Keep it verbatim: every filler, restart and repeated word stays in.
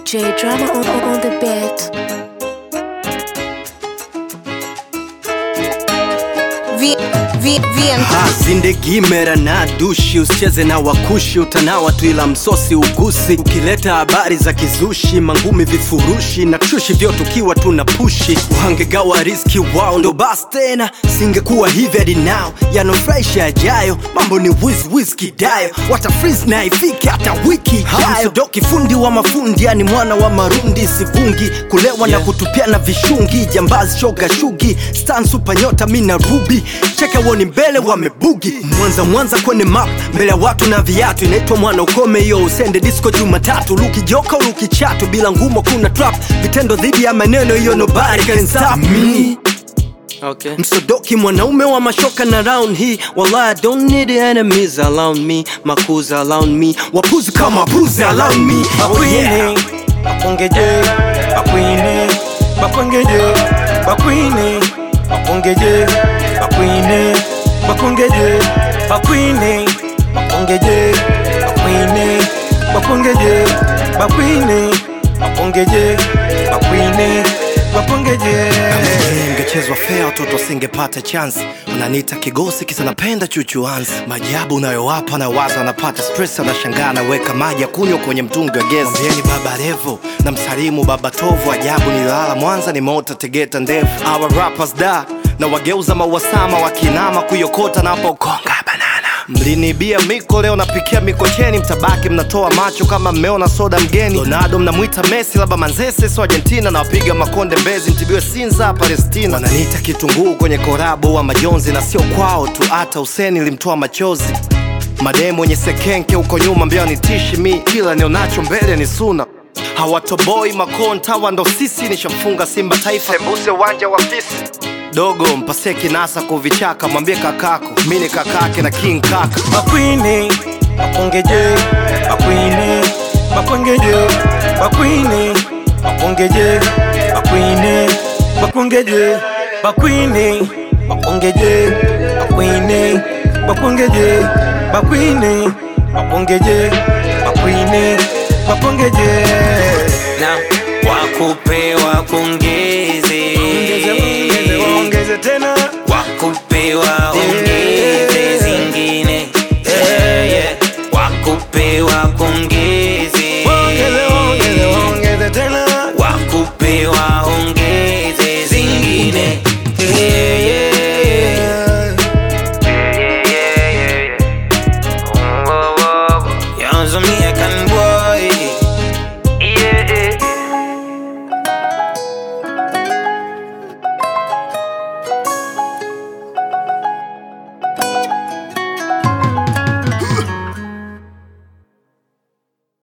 J Drama on, on the beat. V, v, ha, zindegi mera na dushi. Usicheze na wakushi, utanawa tu ila msosi ugusi. Ukileta habari za kizushi, mangumi vifurushi na trushi vyote ukiwa tunapushi. Uhangegawa riski wao ndo bas tena, singekuwa hivi hadi now. Yano fresh yajayo, mambo ni wiz wiz kidayo. Wata freeze na ifike hata wiki ijayo. Doki fundi wa mafundi, yani mwana wa marundi. Sivungi, kulewa yeah, na kutupia na vishungi. Jambazi shoga shugi, stan super nyota mina ruby. Cheka woni mbele wamebugi. Mwanza mwanza kwenye map, mbele watu na viatu. Inaitwa mwana ukome yo, usende disco jumatatu. Luki joka luki chatu, bila ngumo kuna trap. Vitendo dhidi ya maneno yo, nobody can stop me. Okay. Msodoki mwanaume wa mashoka na round hii. Wallah I don't need enemies around me. Makuza around me, wapuzi kama buzi around me. Oh yeah. Bakungeje, bakwine, bakungeje, bakwine, bakungeje, bakwine, bakungeje, bakwine, bakungeje, bakwine, bakungeje, bakwine, bakungeje, bakwine, bakungeje. Ngechezwa fair watoto singepata chance. Unaniita kigosi kisa napenda chuchuanzi. Majabu unayowapa na waza wanapata stress. Anashangaa naweka maji ya kunywa kwenye mtungi wa gesi. Mwambieni baba Revo na msalimu baba Tovu. Ajabu nilala Mwanza nimeota Tegeta ndefu. Our rappers da na wageuza mawasama wakinama kuyokota na hapo konga banana. Mlinibia miko leo napikia mikocheni. Mtabaki mnatoa macho kama mmeona soda mgeni. Ronaldo mnamuita Messi laba Manzese so Argentina. Na wapiga makonde Mbezi mtibiwe Sinza Palestina. Wananiita kitunguu kwenye korabo wa majonzi. Na sio kwao tu hata Huseni limtoa machozi. Mademu wenye sekenke uko nyuma mbio nitishi mi. Kila nionacho mbele ni suna. Hawatoboi makonta wando sisi. Nishamfunga Simba Taifa Mbuse uwanja wa fisi. Dogo mpase kinasa kuvichaka. Mwambie kakako mini kakake na king kaka. Bakwine, bakungeje, bakwine, bakungeje, bakwine, bakungeje, bakwine, bakungeje, bakwine, bakungeje, bakwine, bakungeje, bakwine, bakungeje, bakwine, bakungeje. Na wakupe wakungeje